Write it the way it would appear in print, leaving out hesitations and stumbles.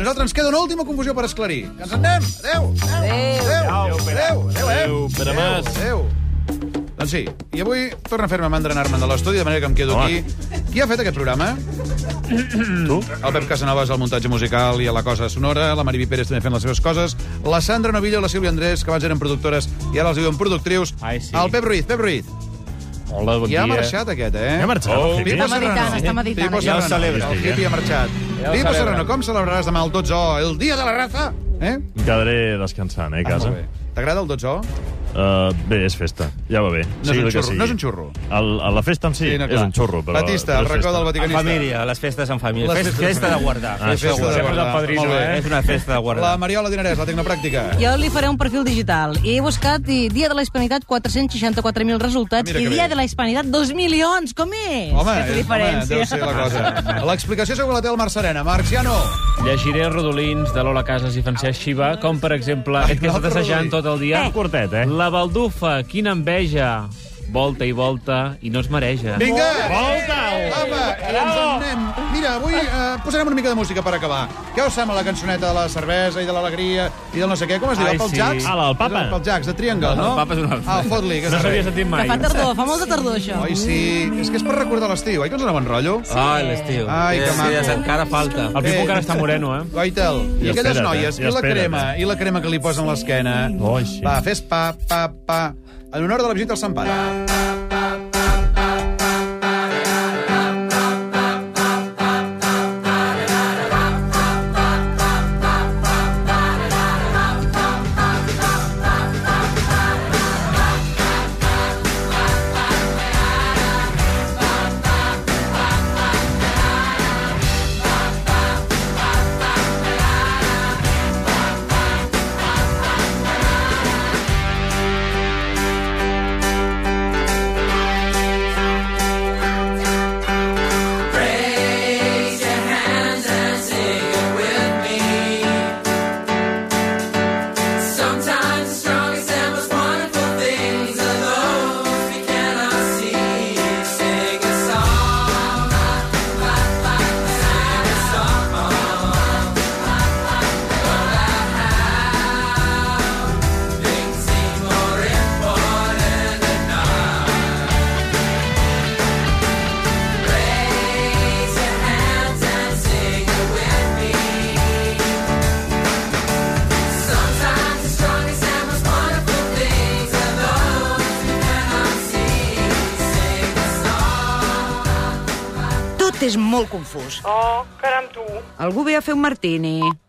nosaltres ens queda una última confusió per esclarir. Que ens en anem. Adéu. Pere Mas. Adéu. Doncs sí, i avui torna a fer-me mandra anar-me'n de l'estudi, de manera que em quedo aquí. Qui ha fet aquest programa? Tu? El Pep Casanovas al muntatge musical i a la cosa sonora, la Mariby Pérez també fent les seves coses, la Sandra Novillo i la Sílvia Andrés, que abans eren productores i ara els diuen productrius. Ai, sí. El Pep Ruiz. Hola, bon dia. Ja ha marxat aquest, eh? Ja ha marxat, el hippie? Pipo Està meditant, està meditant. Pipo Ja ho Serrano. celebra. El hippie ha marxat. Pipo Serrano, com celebraràs demà el 12O, el dia de la raza? Em quedaré descansant, a casa. Molt bé. T'agrada el 12O? Bé, és festa. Ja va bé. No és un xurro, no és un xurro. A la festa en si no, és un xurro, però... Batista, el racó del En vaticanista. família, les festes en família. Les festes Festa en de guardar. Ah, Festa de guardar. padrino, Molt bé. És una festa de guardar. La Mariola Dinarès, la tecnopràctica. Jo li faré un perfil digital. I he buscat Dia de la Hispanitat 464.000 resultats Mira que i bé. Dia de la Hispanitat 2 milions. Com és? Home, Aquesta diferència. deu ser la cosa. L'explicació sobre la té el Marc Serena. Marciano. Llegiré rodolins de Lola Casas i Francesc Xiva, com per exemple aquest que està l'altre assajant rodolí. tot el dia. Curtet, eh? La baldufa, quina enveja. Volta i volta i no es mareja. Vinga! Volta-ho! Home, i ens en anem. Mira, avui posarem una mica de música per acabar. Què us sembla la cançoneta de la cervesa i de l'alegria i del no sé què? Com es diu? Ai, Pel sí. Jacks? Ah, la del Papa. Pel Jacks, de Triangle, no? El Papa és un altre. Ah, fot-li. Que No és s'havia res. sentit Que mai. fa tardor, fa molt de tardor, això. Oi, sí. És que és per recordar l'estiu. Oi que ens anem en rotllo? Ai, l'estiu. Ai, que maco. Encara falta. El Pipo encara està moreno, eh? Goitel, i Ja aquelles espera't, noies, ja i la espera't, crema, i la crema que li posen a l'esquena. Oi, sí. Va, fes pa, en honor de la visita al Sant Pare. Sometimes the strongest and most wonderful things are those we cannot see. Sing a song, sing a song about how things seem more important than not. Raise your hands and sing it with me. Sometimes the strongest and most wonderful things are those we cannot see. Sing a song. Tot és molt confús. Oh, caram, tu. Algú ve a fer un martini.